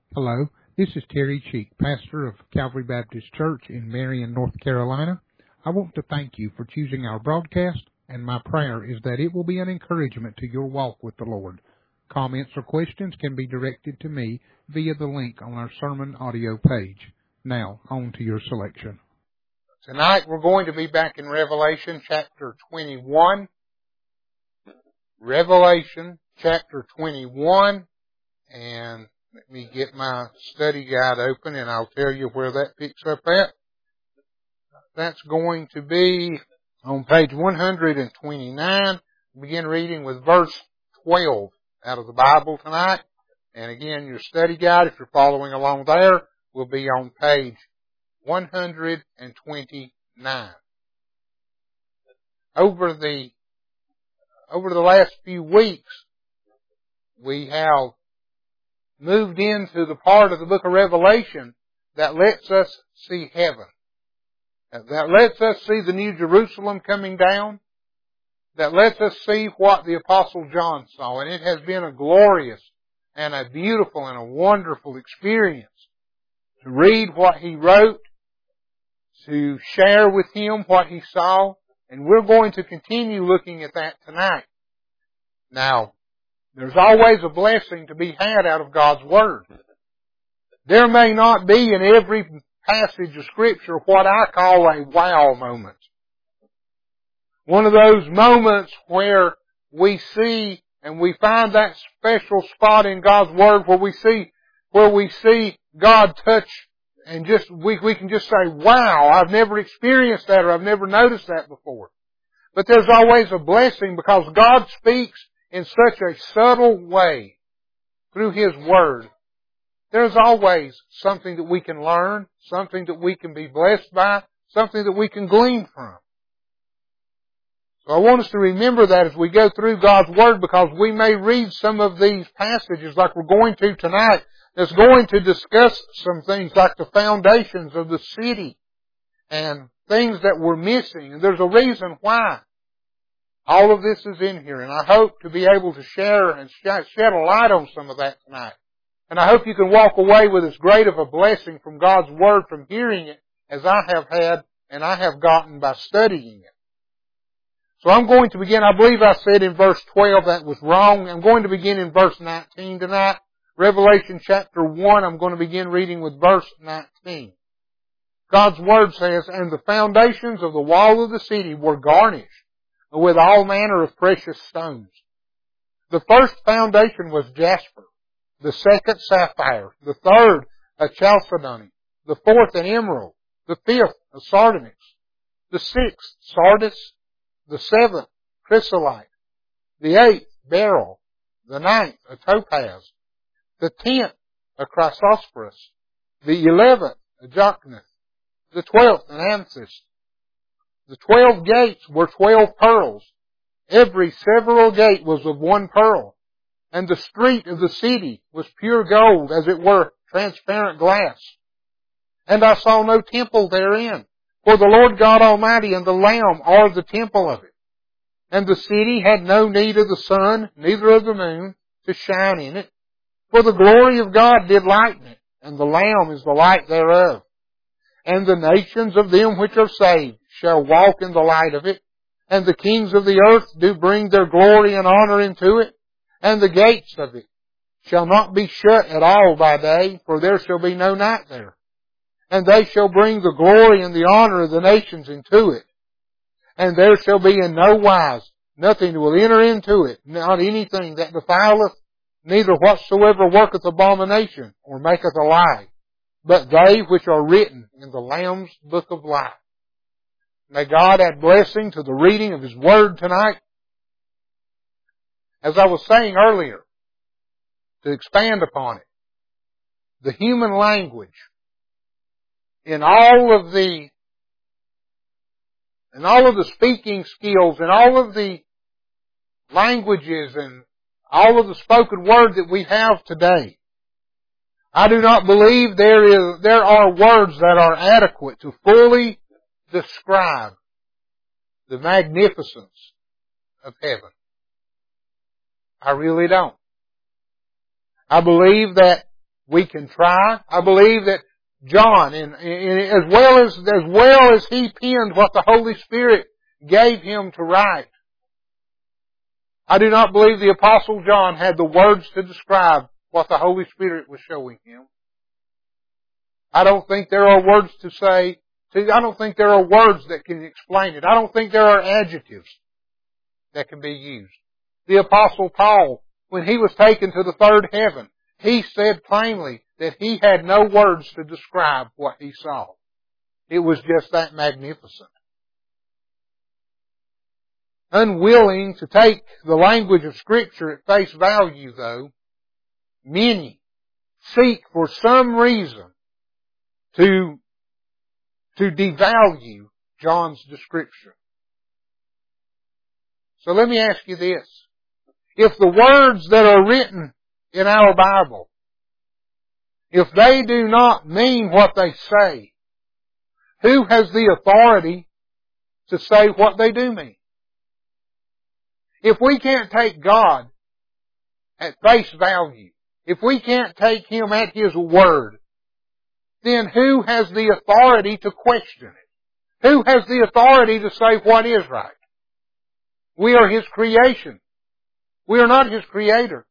Hello, this is Terry Cheek, pastor of Calvary Baptist Church in Marion, North Carolina. I want to thank you for choosing our broadcast, and my prayer is that it will be an encouragement to your walk with the Lord. Comments or questions can be directed to me via the link on our sermon audio page. Now, on to your selection. Tonight we're going to be back in Revelation chapter 21. Revelation chapter 21, and let me get my study guide open and I'll tell you where that picks up at. That's going to be on page 129. Begin reading with verse 12 out of the Bible tonight. And again, your study guide, if you're following along there, will be on page 129. Over the last few weeks, we have moved into the part of the book of Revelation that lets us see heaven. That lets us see the New Jerusalem coming down. That lets us see what the Apostle John saw. And it has been a glorious and a beautiful and a wonderful experience to read what he wrote, to share with him what he saw. And we're going to continue looking at that tonight. Now, there's always a blessing to be had out of God's Word. There may not be in every passage of Scripture what I call a wow moment. One of those moments where we see and we find that special spot in God's Word where we see God touch and we can just say, wow, I've never experienced that or I've never noticed that before. But there's always a blessing because God speaks in such a subtle way through His Word. There's always something that we can learn, something that we can be blessed by, something that we can glean from. So I want us to remember that as we go through God's Word, because we may read some of these passages like we're going to tonight that's going to discuss some things like the foundations of the city and things that we're missing. And there's a reason why. All of this is in here, and I hope to be able to share and shed a light on some of that tonight. And I hope you can walk away with as great of a blessing from God's Word from hearing it as I have had and I have gotten by studying it. So I'm going to begin, I believe I said in verse 12 that was wrong. I'm going to begin in verse 19 tonight. Revelation chapter 1, I'm going to begin reading with verse 19. God's Word says, "And the foundations of the wall of the city were garnished with all manner of precious stones. The first foundation was jasper, the second sapphire, the third a chalcedony, the fourth an emerald, the fifth a sardonyx, the sixth sardis, the seventh chrysolite, the eighth beryl, the ninth a topaz, the 10th a chrysoprase, the 11th a jacinth, the 12th an amethyst. The 12 gates were 12 pearls. Every several gate was of one pearl. And the street of the city was pure gold, as it were transparent glass. And I saw no temple therein, for the Lord God Almighty and the Lamb are the temple of it. And the city had no need of the sun, neither of the moon, to shine in it. For the glory of God did lighten it, and the Lamb is the light thereof. And the nations of them which are saved shall walk in the light of it, and the kings of the earth do bring their glory and honor into it, and the gates of it shall not be shut at all by day, for there shall be no night there. And they shall bring the glory and the honor of the nations into it. And there shall be in no wise nothing that will enter into it, not anything that defileth, neither whatsoever worketh abomination, or maketh a lie, but they which are written in the Lamb's book of life." May God add blessing to the reading of His Word tonight. As I was saying earlier, to expand upon it, the human language, in all of the speaking skills, and all of the languages, and all of the spoken word that we have today, I do not believe there are words that are adequate to fully describe the magnificence of heaven. I really don't. I believe that We can try. I believe that John, as well as he penned what the Holy Spirit gave him to write, I do not believe the Apostle John had the words to describe what the Holy Spirit was showing him. I don't think there are words to say. I don't think there are words that can explain it. I don't think there are adjectives that can be used. The Apostle Paul, when he was taken to the third heaven, he said plainly that he had no words to describe what he saw. It was just that magnificent. Unwilling to take the language of Scripture at face value, though, many seek for some reason to devalue John's description. So let me ask you this. If the words that are written in our Bible, if they do not mean what they say, who has the authority to say what they do mean? If we can't take God at face value, if we can't take Him at His word, then who has the authority to question it? Who has the authority to say what is right? We are His creation. We are not His creator.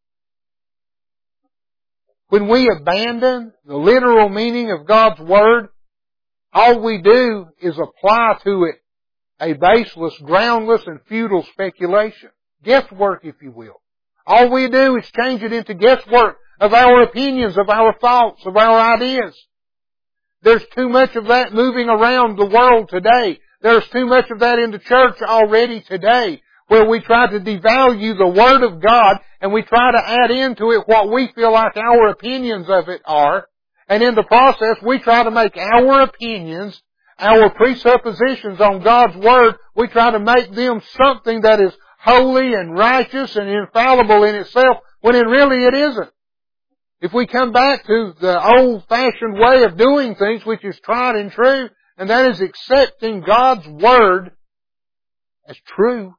When we abandon the literal meaning of God's Word, all we do is apply to it a baseless, groundless, and futile speculation. Guesswork, if you will. All we do is change it into guesswork of our opinions, of our thoughts, of our ideas. There's too much of that moving around the world today. There's too much of that in the church already today, where we try to devalue the Word of God and we try to add into it what we feel like our opinions of it are. And in the process, we try to make our opinions, our presuppositions on God's Word, we try to make them something that is holy and righteous and infallible in itself, when really it isn't. If we come back to the old-fashioned way of doing things, which is tried and true, and that is accepting God's Word as true,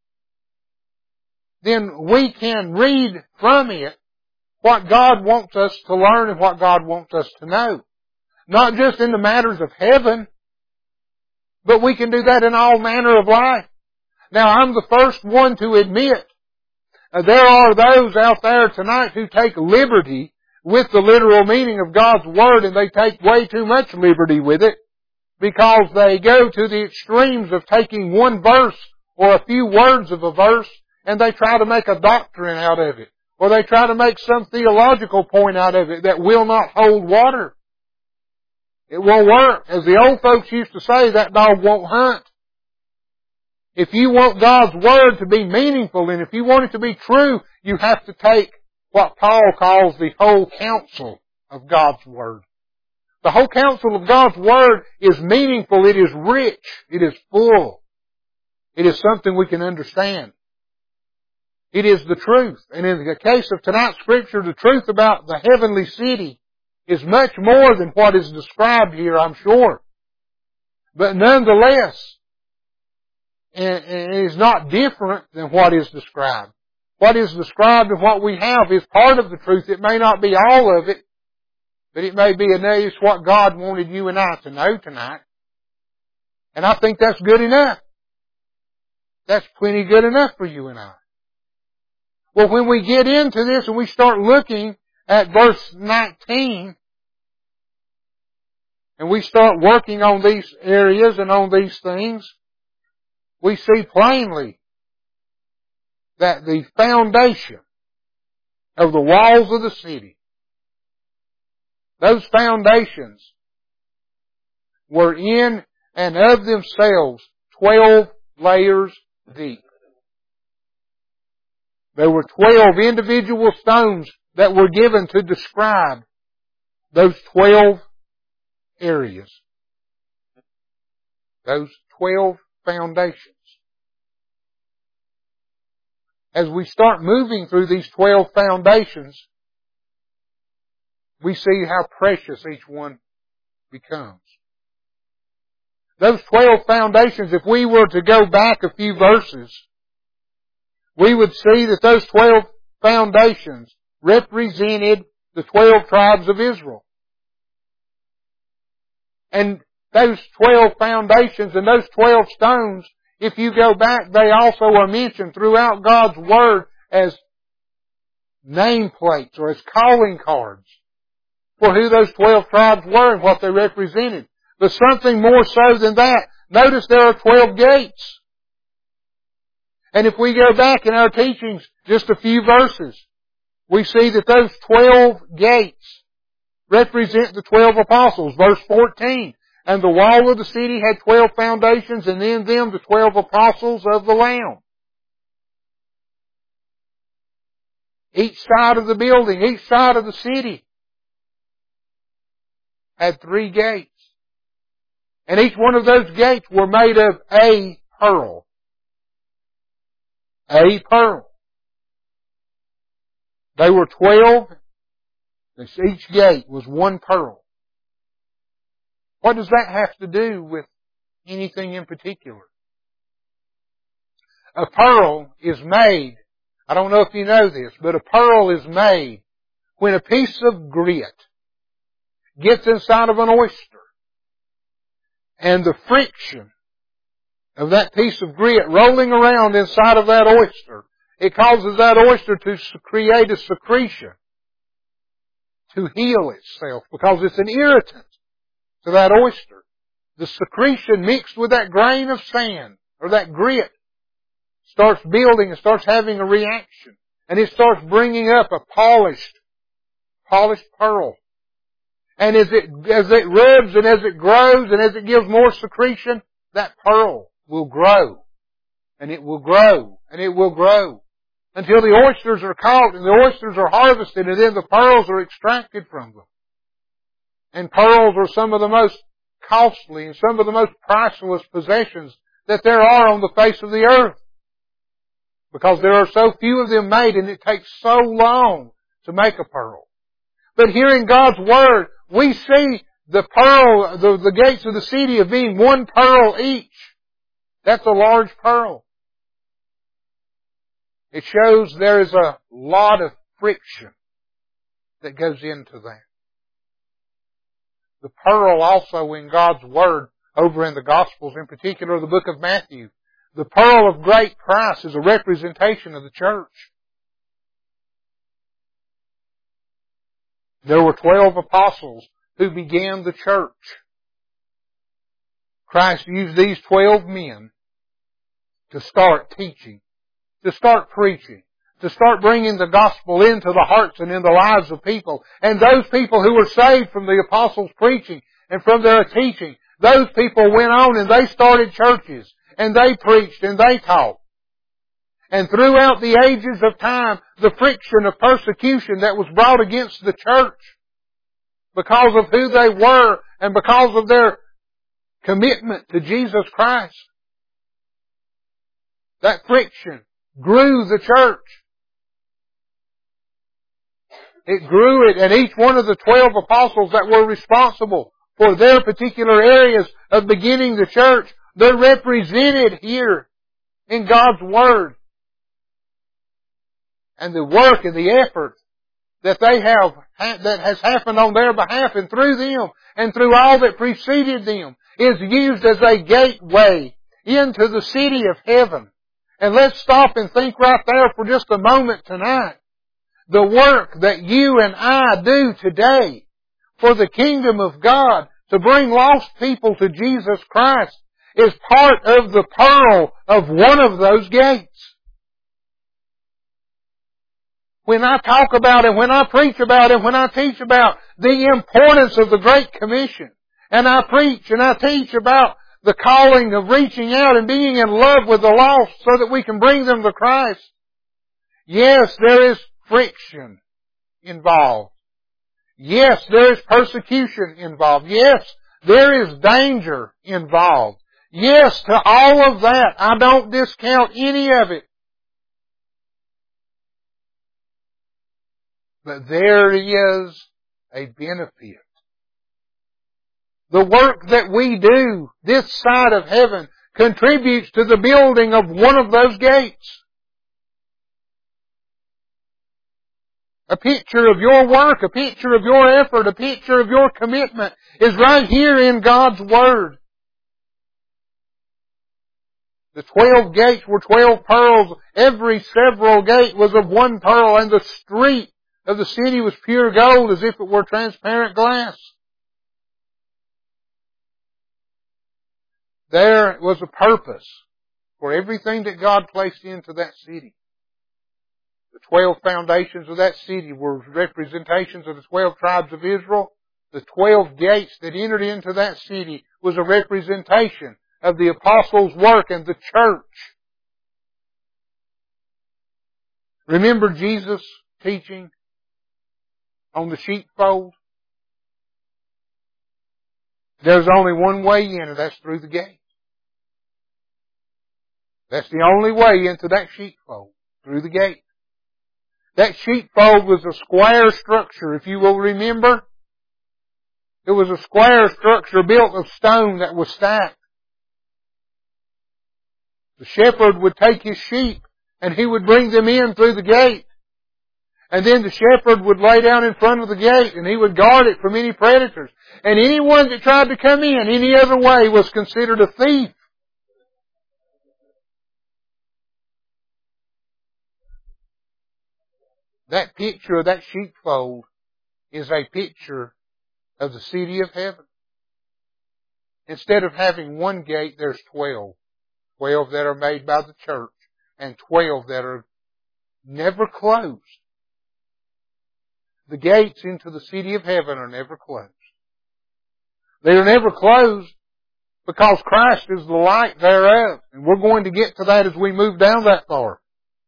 then we can read from it what God wants us to learn and what God wants us to know. Not just in the matters of heaven, but we can do that in all manner of life. Now, I'm the first one to admit there are those out there tonight who take liberty with the literal meaning of God's Word, and they take way too much liberty with it because they go to the extremes of taking one verse or a few words of a verse and they try to make a doctrine out of it, or they try to make some theological point out of it that will not hold water. It won't work. As the old folks used to say, that dog won't hunt. If you want God's Word to be meaningful and if you want it to be true, you have to take what Paul calls the whole counsel of God's Word. The whole counsel of God's Word is meaningful. It is rich. It is full. It is something we can understand. It is the truth. And in the case of tonight's Scripture, the truth about the heavenly city is much more than what is described here, I'm sure. But nonetheless, it is not different than what is described. What is described and what we have is part of the truth. It may not be all of it, but it may be enough what God wanted you and I to know tonight. And I think that's good enough. That's plenty good enough for you and I. Well, when we get into this and we start looking at verse 19, and we start working on these areas and on these things, we see plainly that the foundation of the walls of the city, those foundations were in and of themselves 12 layers deep. There were 12 individual stones that were given to describe those 12 areas. Those 12 foundations. As we start moving through these 12 foundations, we see how precious each one becomes. Those 12 foundations, if we were to go back a few verses, we would see that those 12 foundations represented the 12 tribes of Israel. And those 12 foundations and those 12 stones, if you go back, they also are mentioned throughout God's Word as nameplates or as calling cards for who those 12 tribes were and what they represented. But something more so than that, notice there are 12 gates. And if we go back in our teachings just a few verses, we see that those 12 gates represent the 12 apostles. Verse 14, and the wall of the city had 12 foundations, and in them the 12 apostles of the Lamb. Each side of the building, each side of the city had 3 gates. And each one of those gates were made of a pearl. A pearl. They were 12. Each gate was 1 pearl. What does that have to do with anything in particular? A pearl is made, I don't know if you know this, but a pearl is made when a piece of grit gets inside of an oyster, and the friction of that piece of grit rolling around inside of that oyster, it causes that oyster to create a secretion to heal itself because it's an irritant to that oyster. The secretion mixed with that grain of sand or that grit starts building and starts having a reaction, and it starts bringing up a polished pearl. And as it rubs and as it grows and as it gives more secretion, that pearl will grow. And it will grow. And it will grow. Until the oysters are caught and the oysters are harvested and then the pearls are extracted from them. And pearls are some of the most costly and some of the most priceless possessions that there are on the face of the earth. Because there are so few of them made and it takes so long to make a pearl. But here in God's Word, we see the pearl, the gates of the city of being 1 pearl each. That's a large pearl. It shows there is a lot of friction that goes into that. The pearl also in God's Word, over in the Gospels, in particular the book of Matthew, the pearl of great price is a representation of the church. There were 12 apostles who began the church. Christ used these 12 men to start teaching, to start preaching, to start bringing the gospel into the hearts and in the lives of people. And those people who were saved from the apostles' preaching and from their teaching, those people went on and they started churches and they preached and they taught. And throughout the ages of time, the friction of persecution that was brought against the church because of who they were and because of their commitment to Jesus Christ, that friction grew the church. It grew it, and each one of the 12 apostles that were responsible for their particular areas of beginning the church, they're represented here in God's Word. And the work and the effort that they have, that has happened on their behalf and through them and through all that preceded them is used as a gateway into the city of heaven. And let's stop and think right there for just a moment tonight. The work that you and I do today for the kingdom of God to bring lost people to Jesus Christ is part of the pearl of one of those gates. When I talk about it, when I preach about it, when I teach about the importance of the Great Commission, and I preach and I teach about the calling of reaching out and being in love with the lost so that we can bring them to Christ, yes, there is friction involved. Yes, there is persecution involved. Yes, there is danger involved. Yes, to all of that, I don't discount any of it. But there is a benefit. The work that we do this side of heaven contributes to the building of one of those gates. A picture of your work, a picture of your effort, a picture of your commitment is right here in God's Word. The 12 gates were 12 pearls. Every several gate was of one pearl, and the street of the city was pure gold as if it were transparent glass. There was a purpose for everything that God placed into that city. The 12 foundations of that city were representations of the 12 tribes of Israel. The 12 gates that entered into that city was a representation of the apostles' work and the church. Remember Jesus teaching on the sheepfold? There's only one way in, and that's through the gate. That's the only way into that sheepfold, through the gate. That sheepfold was a square structure, if you will remember. It was a square structure built of stone that was stacked. The shepherd would take his sheep and he would bring them in through the gate. And then the shepherd would lay down in front of the gate and he would guard it from any predators. And anyone that tried to come in any other way was considered a thief. That picture of that sheepfold is a picture of the city of heaven. Instead of having one gate, there's 12. 12 that are made by the church and 12 that are never closed. The gates into the city of heaven are never closed. They are never closed because Christ is the light thereof. And we're going to get to that as we move down that far.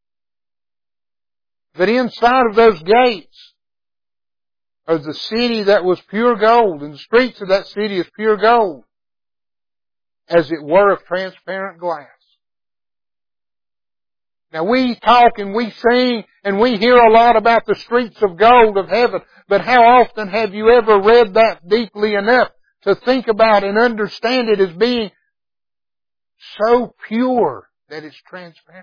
But inside of those gates are the city that was pure gold, and the streets of that city is pure gold, as it were of transparent glass. Now we talk and we sing and we hear a lot about the streets of gold of heaven, but how often have you ever read that deeply enough to think about and understand it as being so pure that it's transparent?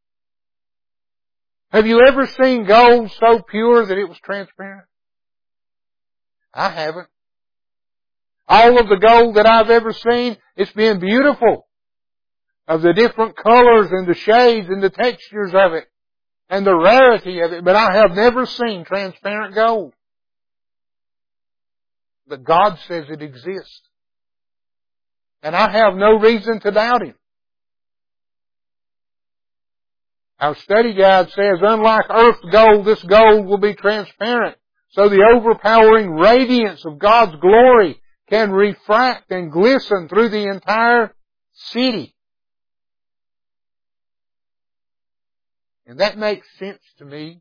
Have you ever seen gold so pure that it was transparent? I haven't. All of the gold that I've ever seen, it's been beautiful. Of the different colors and the shades and the textures of it and the rarity of it, but I have never seen transparent gold. But God says it exists. And I have no reason to doubt Him. Our study guide says, unlike earth gold, this gold will be transparent, so the overpowering radiance of God's glory can refract and glisten through the entire city. And that makes sense to me,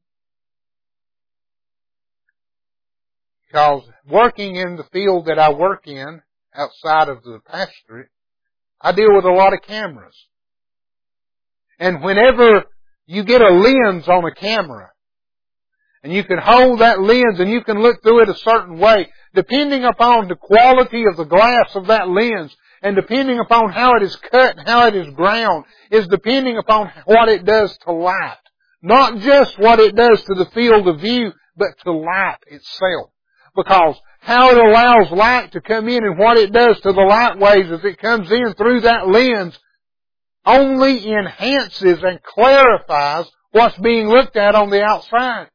because working in the field that I work in, outside of the pastorate, I deal with a lot of cameras. And whenever you get a lens on a camera, and you can hold that lens and you can look through it a certain way, depending upon the quality of the glass of that lens, and depending upon how it is cut and how it is ground, is depending upon what it does to light. Not just what it does to the field of view, but to light itself. Because how it allows light to come in and what it does to the light waves as it comes in through that lens only enhances and clarifies what's being looked at on the outside.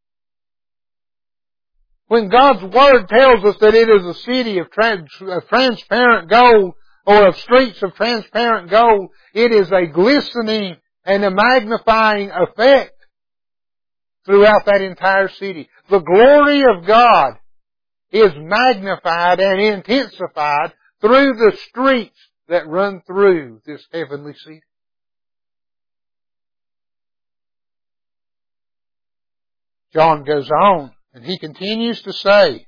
When God's Word tells us that it is a city of transparent gold, or of streets of transparent gold, it is a glistening and a magnifying effect throughout that entire city. The glory of God is magnified and intensified through the streets that run through this heavenly city. John goes on and he continues to say,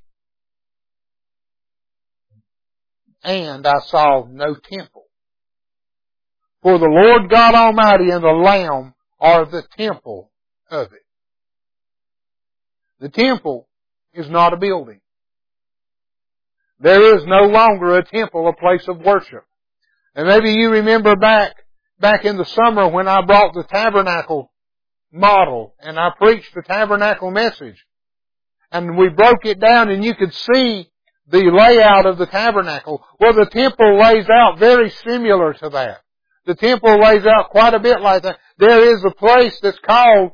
and I saw no temple. For the Lord God Almighty and the Lamb are the temple of it. The temple is not a building. There is no longer a temple, a place of worship. And maybe you remember back in the summer when I brought the tabernacle model, and I preached the tabernacle message. And we broke it down and you could see the layout of the tabernacle. Well, the temple lays out very similar to that. The temple lays out quite a bit like that. There is a place that's called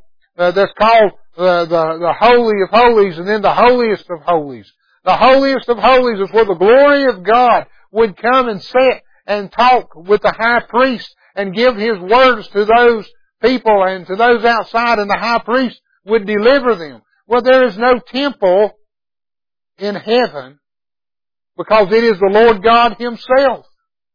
the Holy of Holies, and then the Holiest of Holies. The Holiest of Holies is where the glory of God would come and sit and talk with the high priest and give His words to those people and to those outside, and the high priest would deliver them. Well, there is no temple in heaven because it is the Lord God Himself.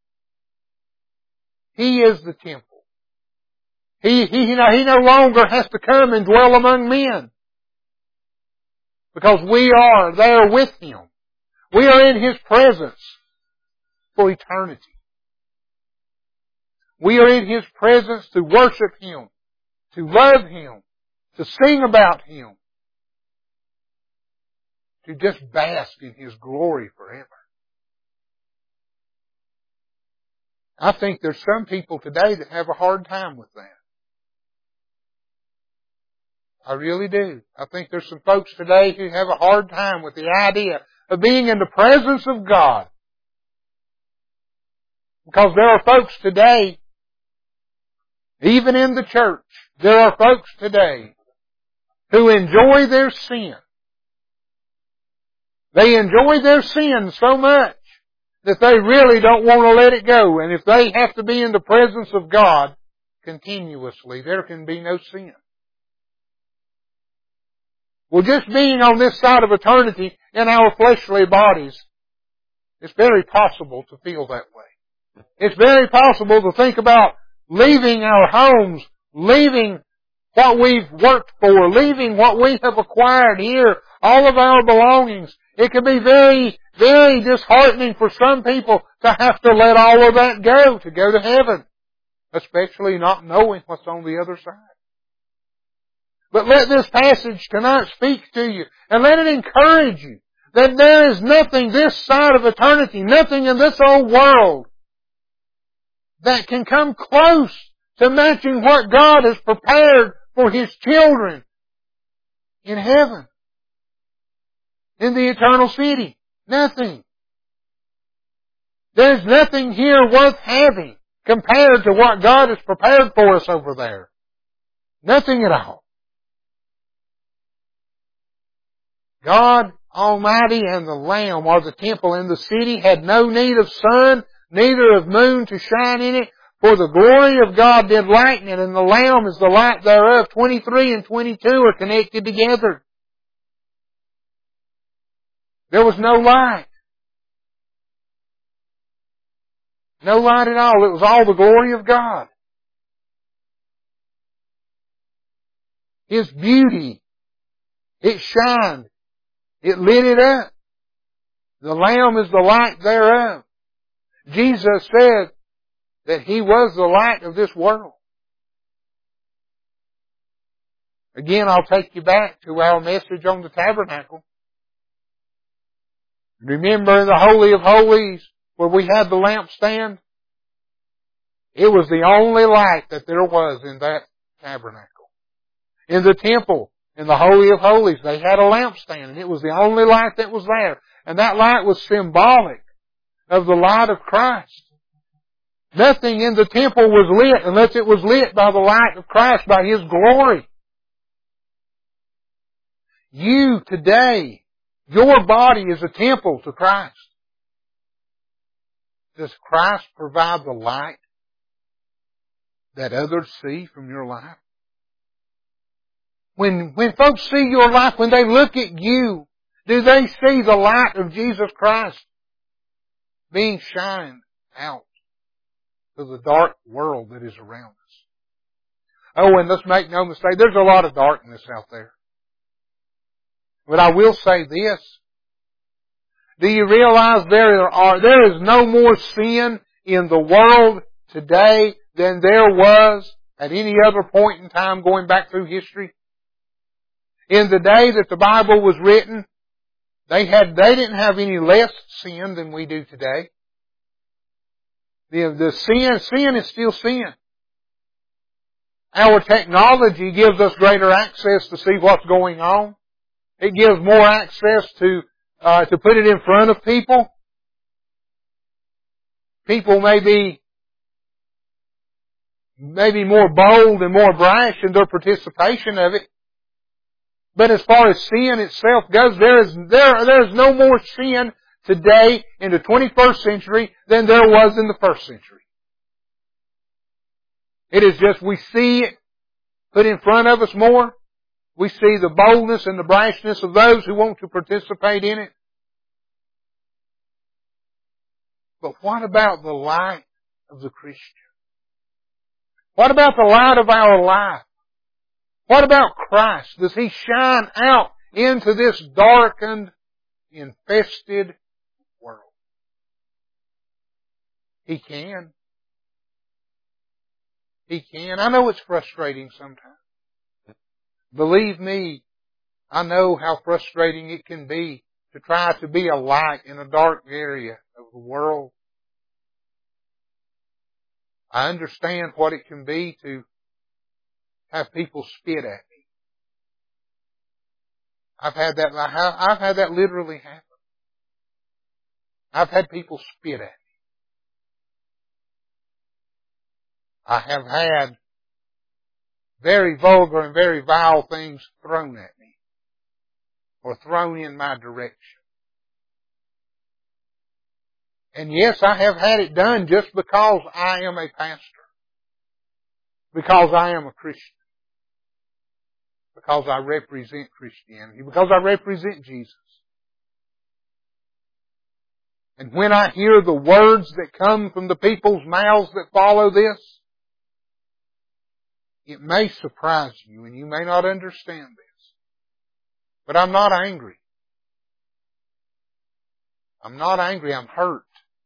He is the temple. He no longer has to come and dwell among men because we are there with Him. We are in His presence for eternity. We are in His presence to worship Him, to love Him, to sing about Him, to just bask in His glory forever. I think there's some people today that have a hard time with that. I really do. I think there's some folks today who have a hard time with the idea of being in the presence of God. Because there are folks today, even in the church, there are folks today who enjoy their sin. They enjoy their sin so much that they really don't want to let it go. And if they have to be in the presence of God continuously, there can be no sin. Well, just being on this side of eternity in our fleshly bodies, it's very possible to feel that way. It's very possible to think about leaving our homes, leaving what we've worked for, leaving what we have acquired here, all of our belongings. It can be very, very disheartening for some people to have to let all of that go to heaven, especially not knowing what's on the other side. But let this passage tonight speak to you, and let it encourage you that there is nothing this side of eternity, nothing in this old world that can come close to matching what God has prepared for His children in heaven, in the eternal city. Nothing. There's nothing here worth having compared to what God has prepared for us over there. Nothing at all. God Almighty and the Lamb are the temple, and the city had no need of sun, neither of moon to shine in it, for the glory of God did lighten it, and the Lamb is the light thereof. 23 and 22 are connected together. There was no light. No light at all. It was all the glory of God. His beauty. It shined. It lit it up. The Lamb is the light thereof. Jesus said that He was the light of this world. Again, I'll take you back to our message on the tabernacle. Remember in the Holy of Holies where we had the lampstand? It was the only light that there was in that tabernacle. In the temple, in the Holy of Holies, they had a lampstand, and it was the only light that was there. And that light was symbolic of the light of Christ. Nothing in the temple was lit unless it was lit by the light of Christ, by His glory. You today, your body is a temple to Christ. Does Christ provide the light that others see from your life? When folks see your life, when they look at you, do they see the light of Jesus Christ being shined out to the dark world that is around us? Oh, and let's make no mistake, there's a lot of darkness out there. But I will say this. Do you realize there is no more sin in the world today than there was at any other point in time going back through history? In the day that the Bible was written, they didn't have any less sin than we do today. The sin is still sin. Our technology gives us greater access to see what's going on. It gives more access to put it in front of people. People may be more bold and more brash in their participation of it. But as far as sin itself goes, there is no more sin today in the 21st century than there was in the first century. It is just we see it put in front of us more. We see the boldness and the brashness of those who want to participate in it. But what about the light of the Christian? What about the light of our life? What about Christ? Does He shine out into this darkened, infested world? He can. He can. I know it's frustrating sometimes. Believe me, I know how frustrating it can be to try to be a light in a dark area of the world. I understand what it can be to have people spit at me. I've had that literally happen. I've had people spit at me. I have had very vulgar and very vile things thrown at me or thrown in my direction. And yes, I have had it done just because I am a pastor, because I am a Christian, because I represent Christianity, because I represent Jesus. And when I hear the words that come from the people's mouths that follow this, it may surprise you and you may not understand this. But I'm not angry. I'm not angry, I'm hurt.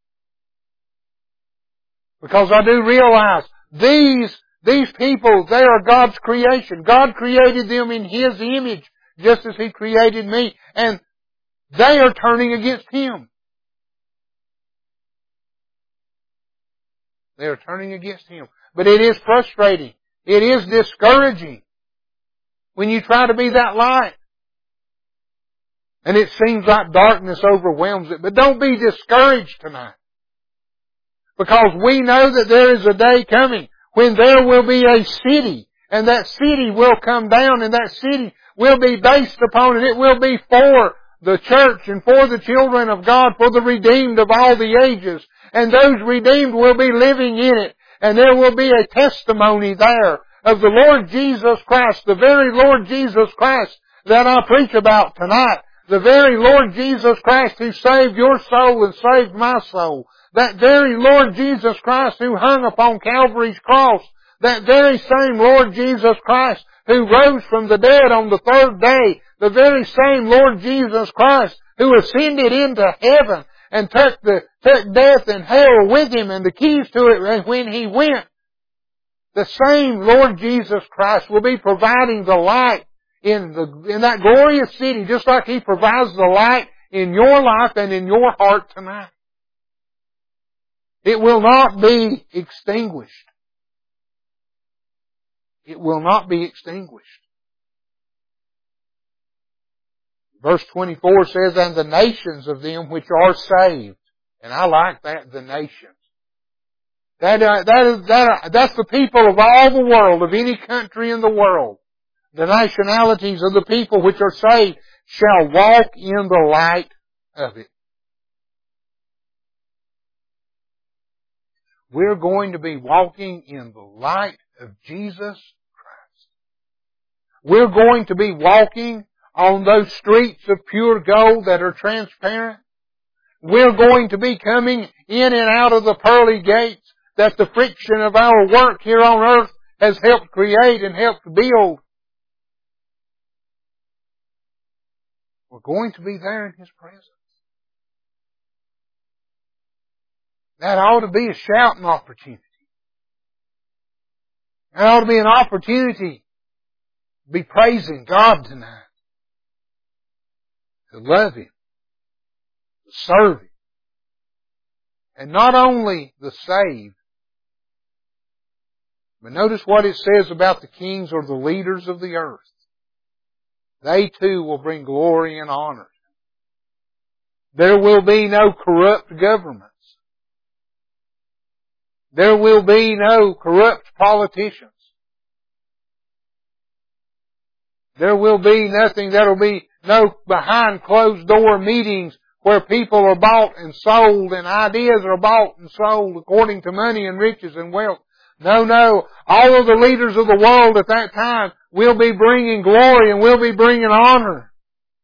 Because I do realize these people, they are God's creation. God created them in His image, just as He created me. And they are turning against Him. They are turning against Him. But it is frustrating. It is discouraging when you try to be that light. And it seems like darkness overwhelms it. But don't be discouraged tonight. Because we know that there is a day coming when there will be a city, and that city will come down, and that city will be based upon, and it will be for the church and for the children of God, for the redeemed of all the ages. And those redeemed will be living in it, and there will be a testimony there of the Lord Jesus Christ, the very Lord Jesus Christ that I preach about tonight, the very Lord Jesus Christ who saved your soul and saved my soul. That very Lord Jesus Christ who hung upon Calvary's cross. That very same Lord Jesus Christ who rose from the dead on the third day. The very same Lord Jesus Christ who ascended into heaven and took death and hell with Him and the keys to it when He went. The same Lord Jesus Christ will be providing the light in that glorious city, just like He provides the light in your life and in your heart tonight. It will not be extinguished. It will not be extinguished. Verse 24 says, and the nations of them which are saved. And I like that, the nations. That's the people of all the world, of any country in the world. The nationalities of the people which are saved shall walk in the light of it. We're going to be walking in the light of Jesus Christ. We're going to be walking on those streets of pure gold that are transparent. We're going to be coming in and out of the pearly gates that the friction of our work here on earth has helped create and helped build. We're going to be there in His presence. That ought to be a shouting opportunity. That ought to be an opportunity to be praising God tonight. To love Him. To serve Him. And not only the saved, But notice what it says about the kings or the leaders of the earth. They too will bring glory and honor. There will be no corrupt governments. There will be no corrupt politicians. There will be nothing, there will be no behind closed door meetings where people are bought and sold and ideas are bought and sold according to money and riches and wealth. No. All of the leaders of the world at that time will be bringing glory and will be bringing honor.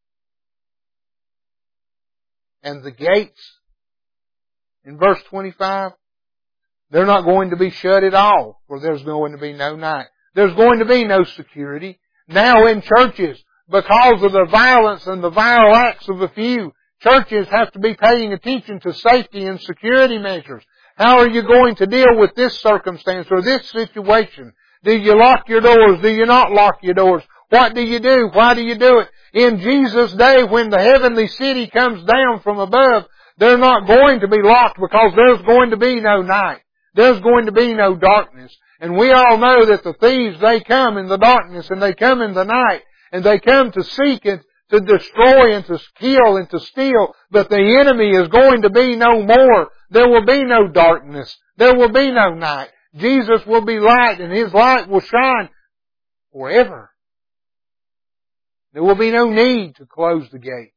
And the gates, in verse 25, they're not going to be shut at all, for there's going to be no night. There's going to be no security. Now in churches, because of the violence and the vile acts of a few, churches have to be paying attention to safety and security measures. How are you going to deal with this circumstance or this situation? Do you lock your doors? Do you not lock your doors? What do you do? Why do you do it? In Jesus' day, when the heavenly city comes down from above, they're not going to be locked because there's going to be no night. There's going to be no darkness. And we all know that the thieves, they come in the darkness and they come in the night and they come to seek and to destroy and to kill and to steal. But the enemy is going to be no more. There will be no darkness. There will be no night. Jesus will be light and His light will shine forever. There will be no need to close the gates.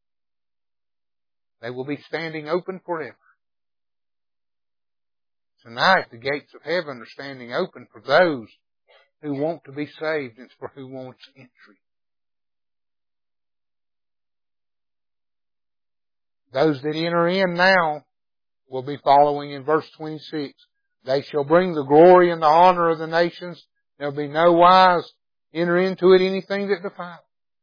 They will be standing open forever. Tonight, the gates of heaven are standing open for those who want to be saved and for who wants entry. Those that enter in now will be following in verse 26. They shall bring the glory and the honor of the nations. There'll be no wise enter into it anything that defiles.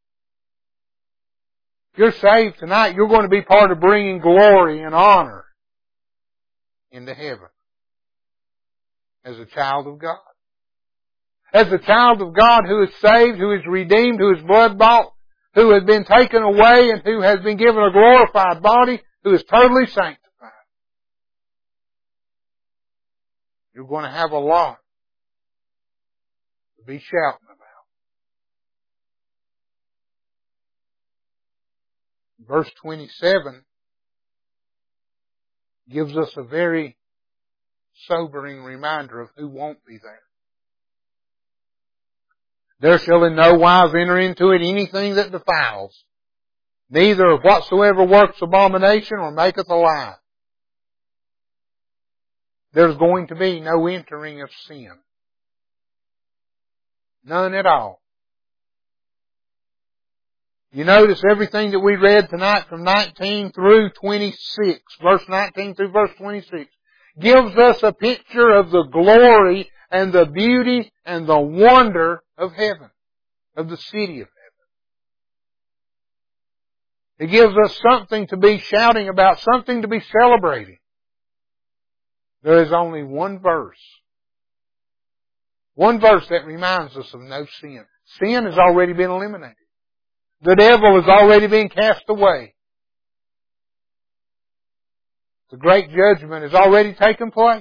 If you're saved tonight, you're going to be part of bringing glory and honor into heaven as a child of God. As a child of God who is saved, who is redeemed, who is blood bought, who has been taken away and who has been given a glorified body, who is totally sanctified. You're going to have a lot to be shouting about. Verse 27 gives us a very sobering reminder of who won't be there. There shall in no wise enter into it anything that defiles, neither whatsoever works abomination or maketh a lie. There's going to be no entering of sin. None at all. You notice everything that we read tonight from 19 through 26, verse 19 through verse 26, gives us a picture of the glory and the beauty and the wonder of heaven, of the city of heaven. It gives us something to be shouting about, something to be celebrating. There is only one verse that reminds us of no sin. Sin has already been eliminated. The devil has already been cast away. The great judgment has already taken place.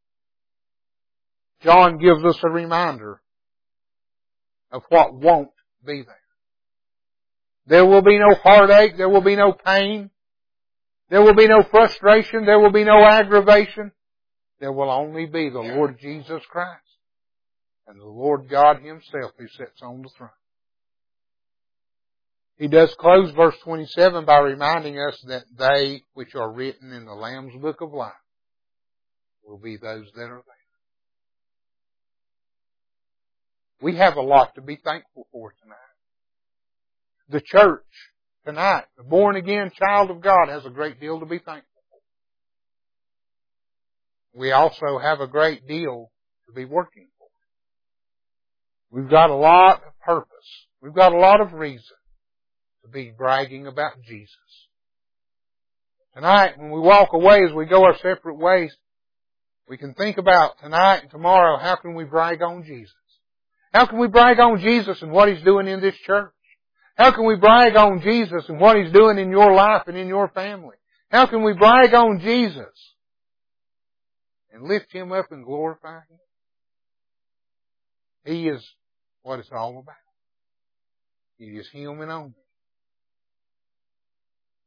John gives us a reminder of what won't be there. There will be no heartache. There will be no pain. There will be no frustration. There will be no aggravation. There will only be the Lord Jesus Christ and the Lord God Himself who sits on the throne. He does close verse 27 by reminding us that they which are written in the Lamb's Book of Life will be those that are there. We have a lot to be thankful for tonight. The church tonight, the born again child of God, has a great deal to be thankful for. We also have a great deal to be working for. We've got a lot of purpose. We've got a lot of reason to be bragging about Jesus. Tonight, when we walk away, as we go our separate ways, we can think about tonight and tomorrow, how can we brag on Jesus? How can we brag on Jesus and what He's doing in this church? How can we brag on Jesus and what He's doing in your life and in your family? How can we brag on Jesus and lift Him up and glorify Him? He is what it's all about. It is Him and only.